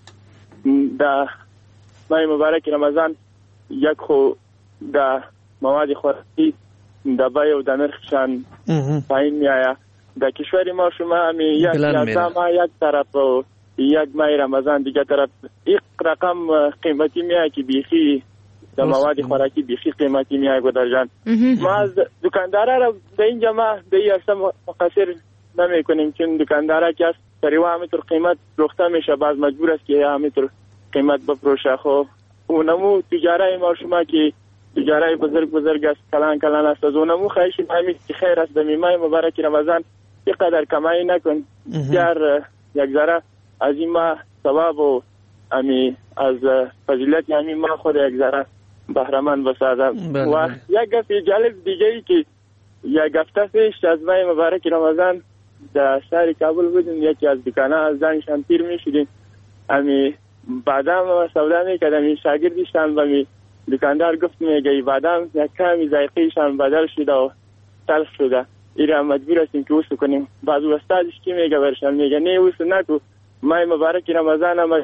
در ماه مبارک رمضان یک خو در مواد خوراکی در بای و در نرخشان پایین می آید. در کشور ما شما همی یک یازده ماه یک طرف و یک ماه رمضان دیگه طرف یک رقم قیمتی می آید که بیخی در مواد خوراکی بیخی قیمتی می آید گدر جان. ما از دکانداره را در اینجا ما در این عرصه مقصر نمی کنیم چون دکانداره که است سریوه همینطور قیمت روخته میشه، باز مجبور است که همینطور قیمت بفروشه. خب اونمو تجاره ما شما که تجاره بزرگ بزرگ است کلان کلان است از اونمو خواهش همین که خیر است در ماه مبارک رمضان اینقدر کمایی نکن یار یک ذره از این ماه ثواب و امی از فضیلت همین ماه خود یک ذره بهره‌مند بسازم. و یک گپ جالب دیگه ای که یک هفته پیش از ماه مبارک رمضان در شهر کابل بودیم، یکی از دکان‌ها از دانشان تیر می‌شدیم، امی بادام سودا می‌کردم، شاگردیشان به می دکاندار گفت میگه بادام یک کمی ذائقه‌شان بدل شده و تلخ شده، ایرا مجبور هستیم که وسو کنیم. بعض استادش کی میگه برشان میگه نه وسو نکو، ماه مبارک رمضان هم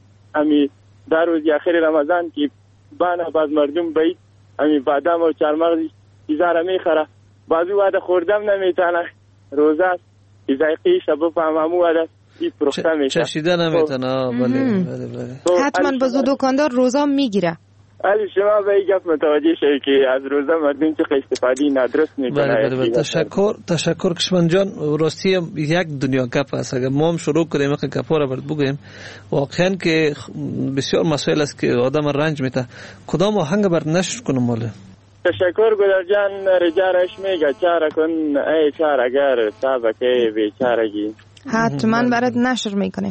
امی در روز اخر رمضان که بنا باز مردم باید امی بادام و چارمغز چیزا میخره، بعضی وعده خوردم نمیتونه، روزه است ذائقه شب فهممو وعده این پروخته میشه، چشیده نمیتونه. بله بله بله. حتما بازو دکاندار روزه میگیره. علی شما به این گفت متوجه شوید که از روزه مردم چه استفاده نادرست میکنه. بله بله. تشکر تشکر کشمن جان. راستی یک دنیا گپ است. اگر ما هم شروع کنیم که گپا را برد بگیم واقعا که بسیار مسائل است که آدم رنج میده. کدام آهنگ بر نشر کنم ماله؟ تشکر گلر جان. رجارش میگه چاره کن ای چاره‌گر تابکه بیچارگی. حتما برات نشر میکنیم.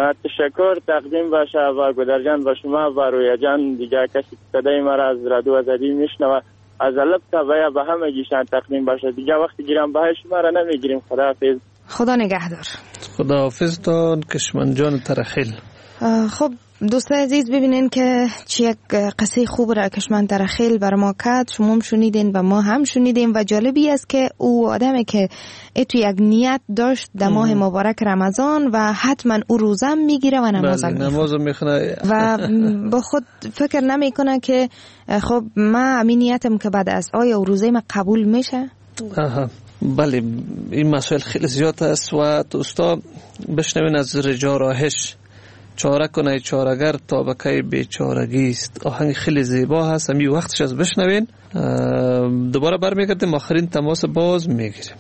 تشکر تقدیم باشه و گدر جان و شما و رویا جان دیگه کسی صدای ما را از رادیو آزادی میشنوه از لب تا ویا به همه گیشان تقدیم باشه. دیگه وقتی گیرم به شما را نمیگیریم. خداحافظ. خدا نگهدار. خداحافظ تان کشمن جان ترخیل. خب دوست عزیز ببینین که چی یک قصه خوب را کشمن ترخیل بر ما کرد، شما هم شنیدین و ما هم شنیدیم و جالبی است که او آدمی که ایتو یک نیت داشت در ماه مبارک رمضان و حتما او روزه میگیره و نماز هم میخونه و با خود فکر نمیکنه که خب من همین نیتم که بعد از آیا او روزه ما قبول میشه. آها بله، این مسائل خیلی زیاد است و دوستا بشنوین از رجا راهش چاره کنه چاره‌گر تا بکی بیچارگی است. آهنگ خیلی زیبا هست، همین وقتش از بشنوین. دوباره برمیگردیم آخرین تماس باز میگیریم.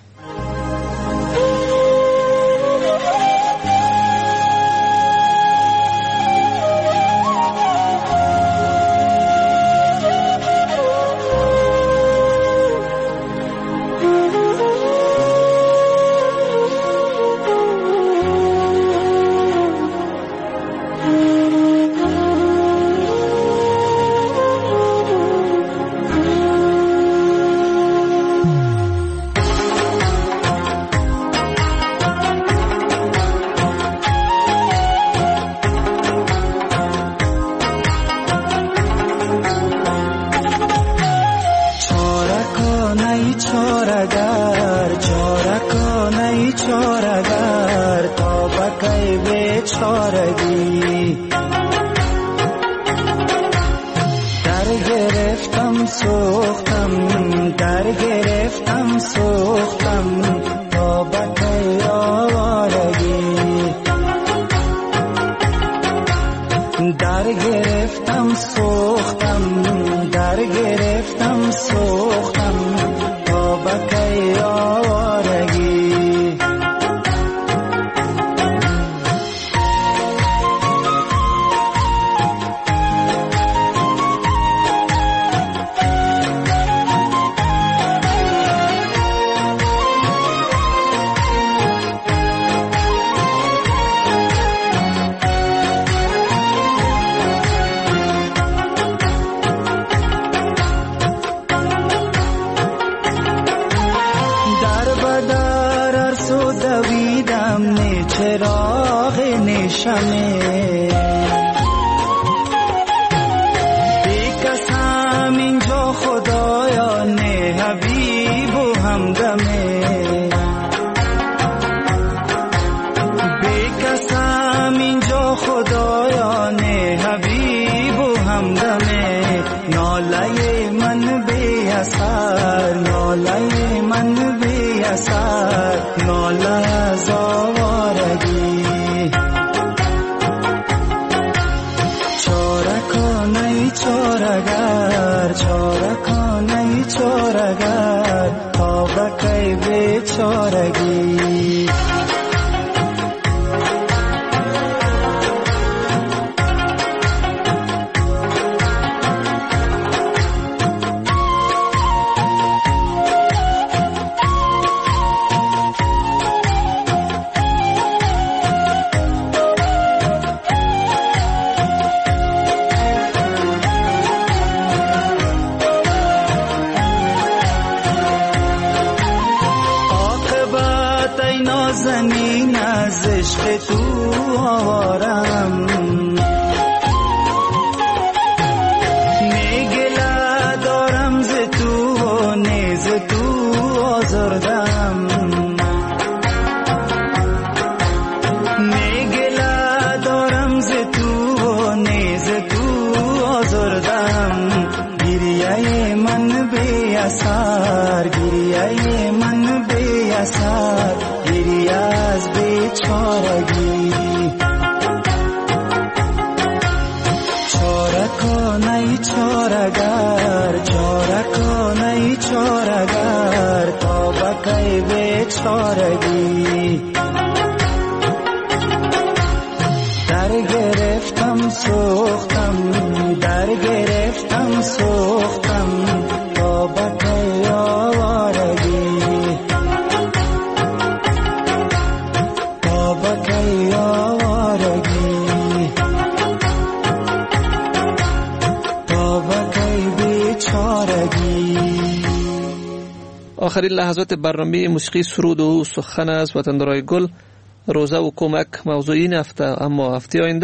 آخرین لحظات برنامه موسیقی سرود و سخن از وطندارای گل. روزه و کمک موضوع این هفته، اما هفته آینده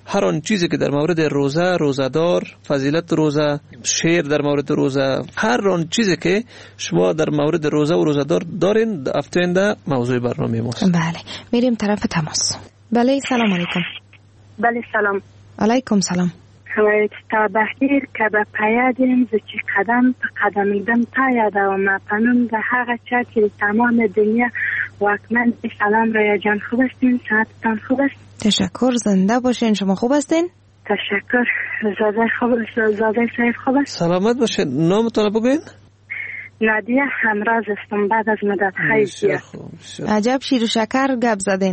هر آن چیزی که در مورد روزه، روزدار، فضیلت روزه، شعر در مورد روزه، هر آن چیزی که شما در مورد روزه و روزدار دارین هفته آینده موضوع برنامه ماست. بله، میریم طرف تماس. بله، سلام علیکم. بله سلام. علیکم سلام. خواهید تا بخیر که به پیادیم زچی قدم تا قدم ایدم تا یاده و مپنم ده حقا چه که تمام دنیا واکمن سلام رای جان خوب استین، ساعتتان خوب است؟ تشکر، زنده باشین. شما خوب استین؟ تشکر. زاده خوب است؟ زاده صاحب خوب است؟ سلامت باشین. نامتان بگوین؟ نادیه همراز استم بعد از مدت خیلی. عجب شیر و شکر گپ زدین.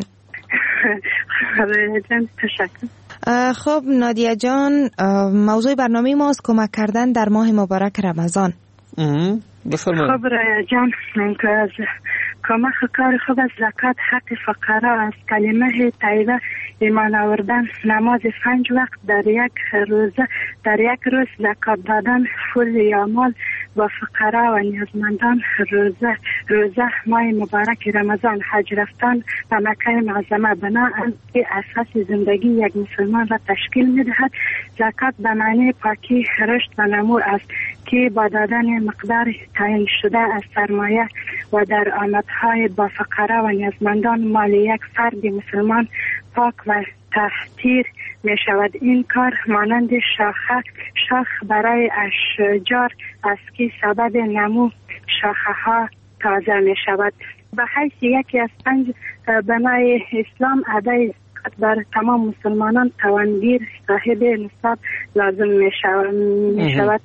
جان تشکر. خب نادیه جان، موضوع برنامه ماست کمک کردن در ماه مبارک رمضان. بفرمایید. خب رای جان، که از کمک کار خوب از زکات حق فقرا است، کلمه طیبه، ایمان آوردن، نماز پنج وقت در یک روزه در یک روز، زکات دادن، فول یا مال با فقرا و نیازمندان، روزه روزه ماه مبارک رمضان، حج رفتن و مکه معظمه، بنا که اساس زندگی یک مسلمان را تشکیل می‌دهد. زکات به معنی پاکی، رشد و نمو است که با دادن مقدار تعیین شده از سرمایه و در آمدهای با فقرا و نیازمندان مال یک فرد مسلمان پاک و تحتیر می شود. این کار مانند شاخه شاخ برای اشجار است که سبب نمو شاخه ها تازه می شود. به حیث یکی از پنج بنای اسلام ادای زکات بر تمام مسلمانان توانگیر صاحب نصاب لازم می شود.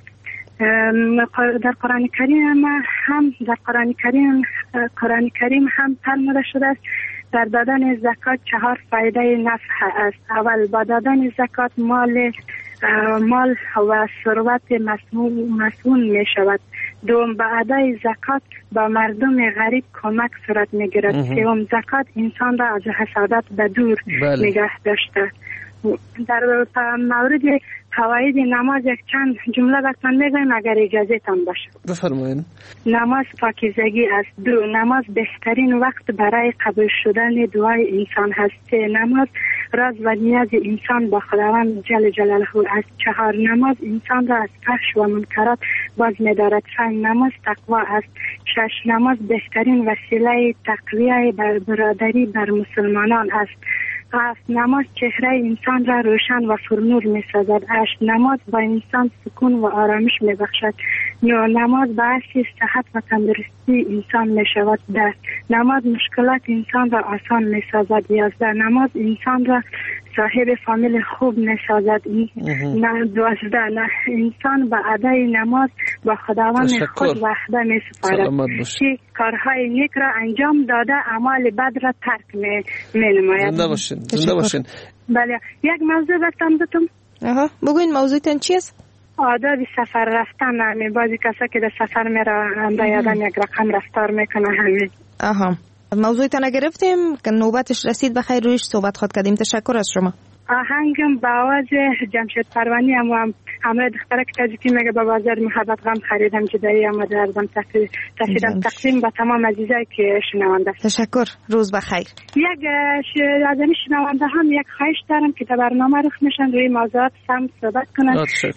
در قرآن کریم هم در قرآن کریم قرآن کریم هم فرموده شده است در دادن زکات چهار فایده نفع است. اول، با دادن زکات مال مال و ثروت مسئول می شود. دوم، با ادای زکات با مردم غریب کمک صورت می گیرد. سوم، زکات انسان را از حسادت به دور بله. نگه داشته. در مورد فواید نماز یک چند جمله براتون میگم اگر اجازه تان باشه. بفرمایید. نماز پاکیزگی است. دو، نماز بهترین وقت برای قبول شدن دعای انسان هست. سه، نماز راز و نیاز انسان با خداوند جل جلاله است. چهار، نماز انسان را از فحش و منکرات باز می‌دارد. پنج، نماز تقوا است. شش، نماز بهترین وسیله تقویه بر برادری بر مسلمانان است. هفت، نماز چهره انسان را روشن و پرنور می سازد. هشت، نماز با انسان سکون و آرامش می بخشد. نه، نماز باعث صحت و تندرستی انسان می شود. ده، نماز مشکلات انسان را آسان می سازد. یازده، نماز انسان را صاحب فامیل خوب می سازد. نه، دوازده، نه انسان با ادای نماز با خداوند خود وحده می سپارد که کارهای نیک را انجام داده اعمال بد را ترک می نماید. زنده باشین. زنده باشین. بله، یک موضوع بتم بتم. آها، بگوین موضوعتون چیست؟ آداب سفر رفتن. همین بعضی کسا که در سفر میره با یادم یک رقم رفتار میکنه همین. آها، موضوعتون گرفتیم که نوبتش رسید بخیر رویش صحبت خود کردیم. تشکر از شما. آهنگم با آواز جمشید پروانی هم هم همراه دختره که تاجیکی میگه با بازار محبت غم خریدم جدایی آمده ازم تفیدم تقسیم با تمام عزیزایی که شنونده. تشکر، روز بخیر. یک از این شنونده هم یک خواهش دارم که تا برنامه رخ میشن روی موضوعات سم صحبت کنن.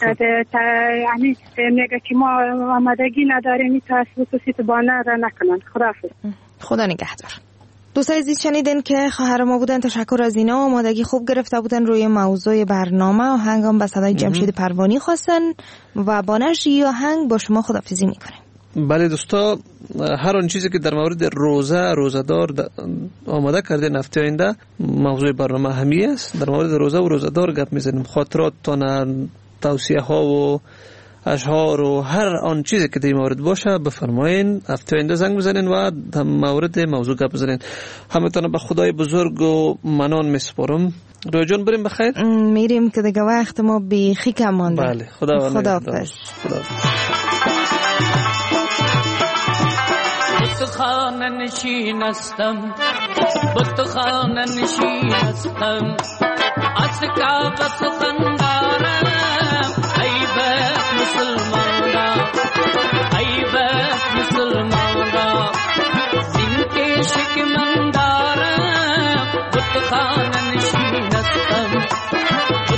یعنی میگه که ما آمادگی نداریم تا خصوصیت بانه را نکنن. خداحافظ. خدا نگهدار. دوستای عزیز شنیدین که خواهر ما بودن. تشکر از اینا. آمادگی خوب گرفته بودن روی موضوع برنامه. آهنگ هم به صدای جمشید پروانی خواستن و با نشر آهنگ با شما خداحافظی میکنیم. بله دوستا، هر آن چیزی که در مورد روزه روزدار آماده کردین هفته آینده موضوع برنامه همی است. در مورد روزه و روزدار گپ میزنیم. خاطراتتان، توصیه ها و اشعار و هر آن چیزی که در این مورد باشه بفرمایین. هفته آینده زنگ بزنین و در مورد موضوع گپ بزنین. همتون به خدای بزرگ و منان میسپارم. روی جان بریم بخیر. میریم که دیگه وقت ما بیخی کم مانده. بله، خدا خداحافظ. بتخانه نشین استم، بتخانه نشین استم، از کعبه سخن دارم. ای به مسلمانا، ای به مسلمانا، زین که شکمن دارم. بتخانه نشین استم،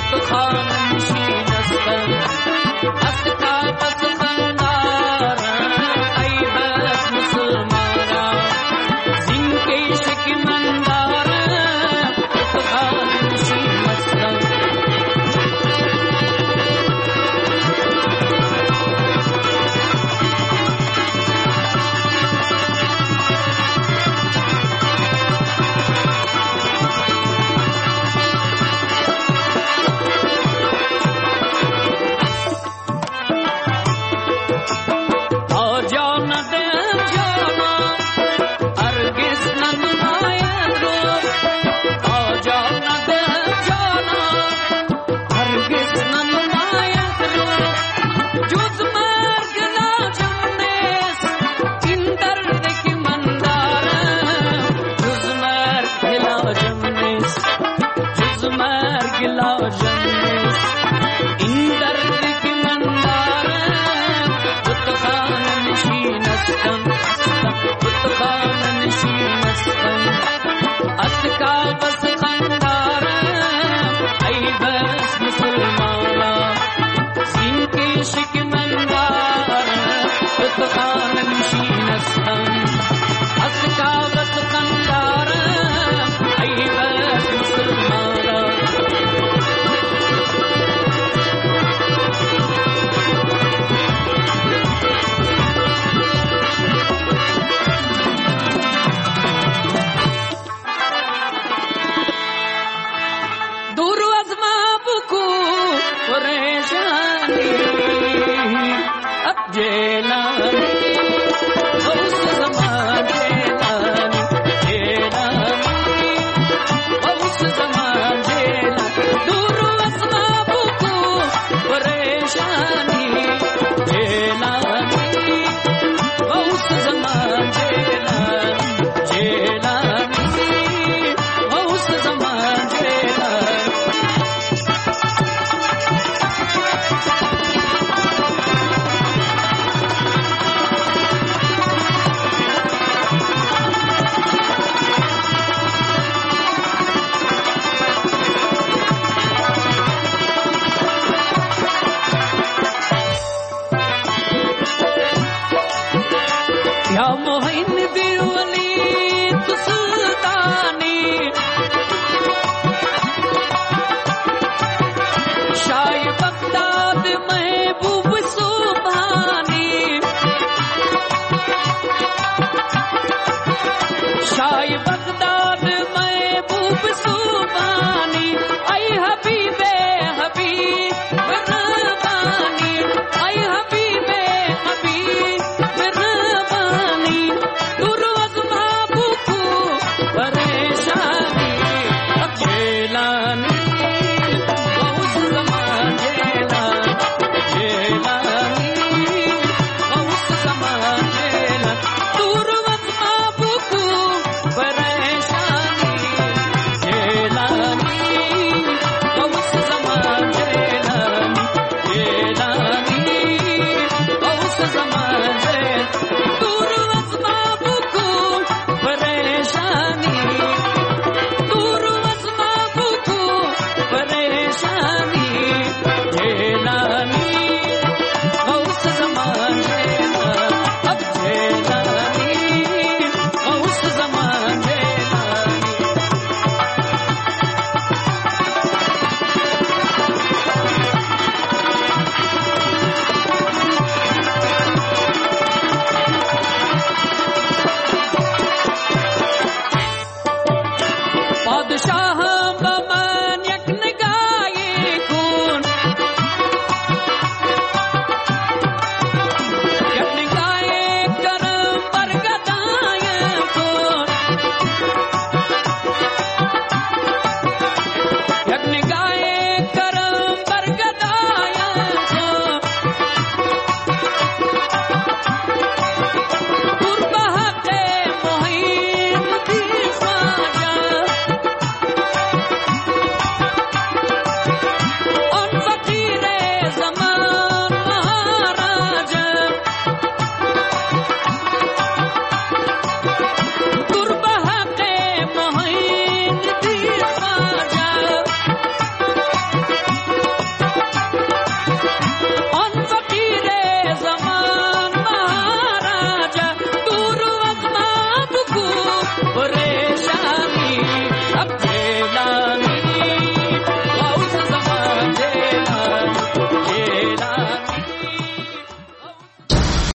جیلان